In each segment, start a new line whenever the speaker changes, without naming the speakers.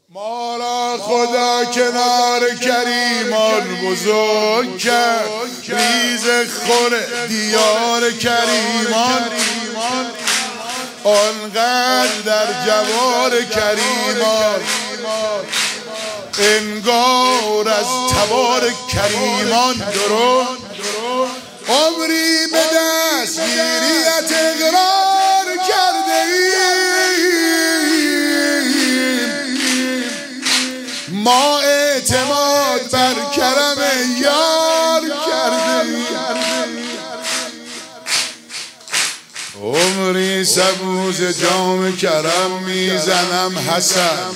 ما را خدا کنار کریمان بزرگ کرد، ریز خور دیار کریمان، آنقدر در جوار کریمان، انگار از تبار کریمان درون عمری به دستگیریت اقرار کرده ایم، ما اعتماد بر کرم یار کرده ایم، عمری سبوز جام کرم میزنم حسن،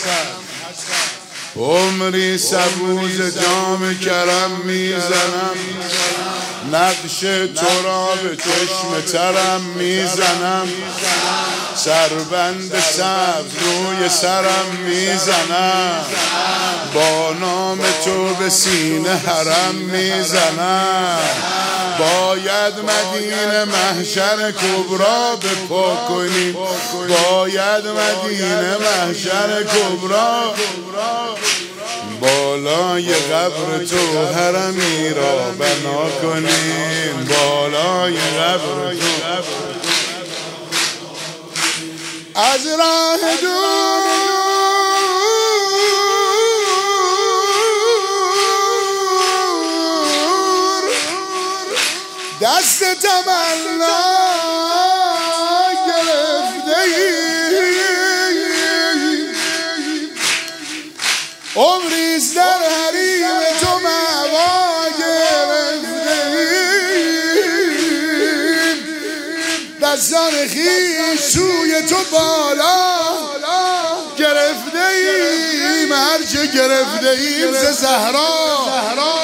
عمری سبوز جام کرم میزنم، نقش تو را به چشم ترم میزنم، سربند سبز روی سرم میزنم، با نام تو به سینه حرم میزنم، باید مدینه محشر کبرا به پا کنیم، باید مدینه محشر کبرا بالای قبر تو حرمی را بنا کنیم، بالای قبر تو از راه دور دست تمنا گرفته ایم، عمریست در حریم تو مأوا گرفته ایم، دستان خویش سوی تو بالا گرفته ایم، هرچه گرفته ایم ز زهرا